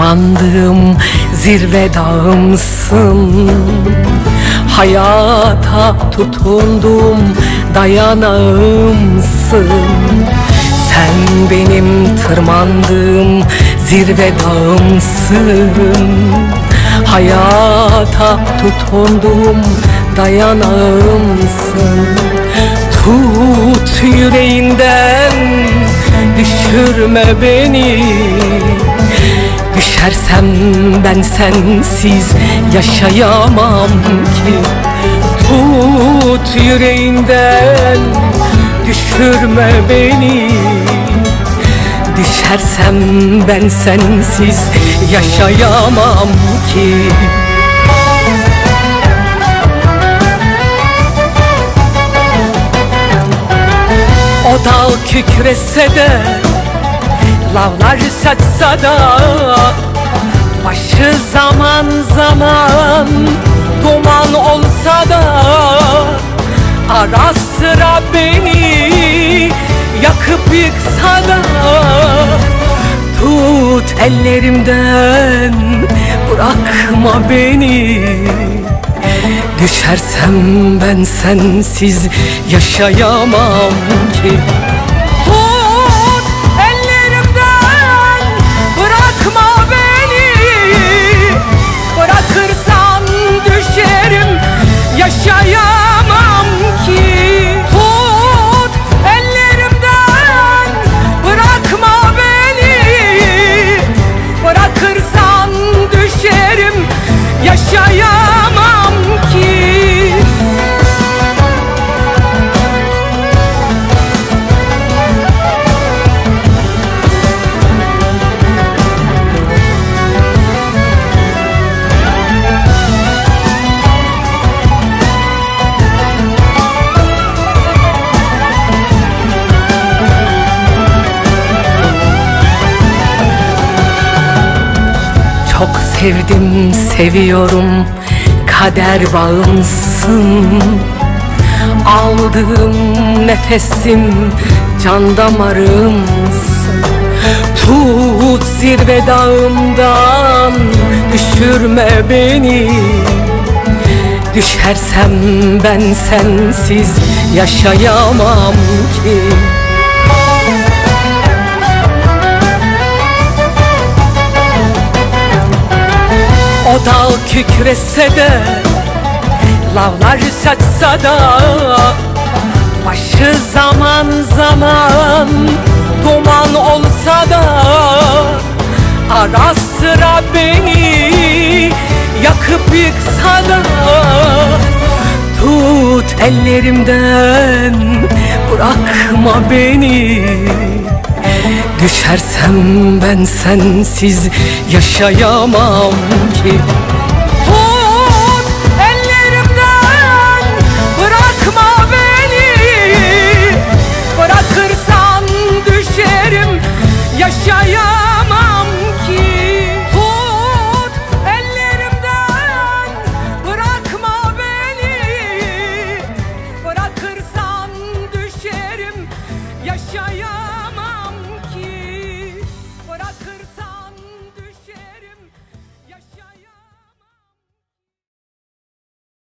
tırmandığım zirve dağımsın. Hayata tutundum dayanağımsın. Sen benim tırmandığım zirve dağımsın. Hayata tutundum dayanağımsın. Tut yüreğinden, düşürme beni. Düşersem ben sensiz yaşayamam ki. Tut yüreğinden, düşürme beni. Düşersem ben sensiz yaşayamam ki. O dağ kükrese de, lavlar saçsa da, başı zaman zaman duman olsa da, ara sıra beni yakıp yıksa da, tut ellerimden, bırakma beni. Düşersem ben sensiz yaşayamam ki. Tut ellerimden, bırakma beni. Bırakırsan düşerim, yaşayamam ki. Tut ellerimden, bırakma beni. Bırakırsan düşerim, yaşayamam ki. Çok sevdim, seviyorum, kader bağımsın. Aldığım nefesim can damarımsın. Tut zirve dağımdan, düşürme beni. Düşersem ben sensiz yaşayamam ki. O dağ kükrese de, lavlar saçsa da, başı zaman zaman duman olsa da, ara sıra beni yakıp yıksa da, tut ellerimden, bırakma beni. Düşersem ben sensiz yaşayamam ki.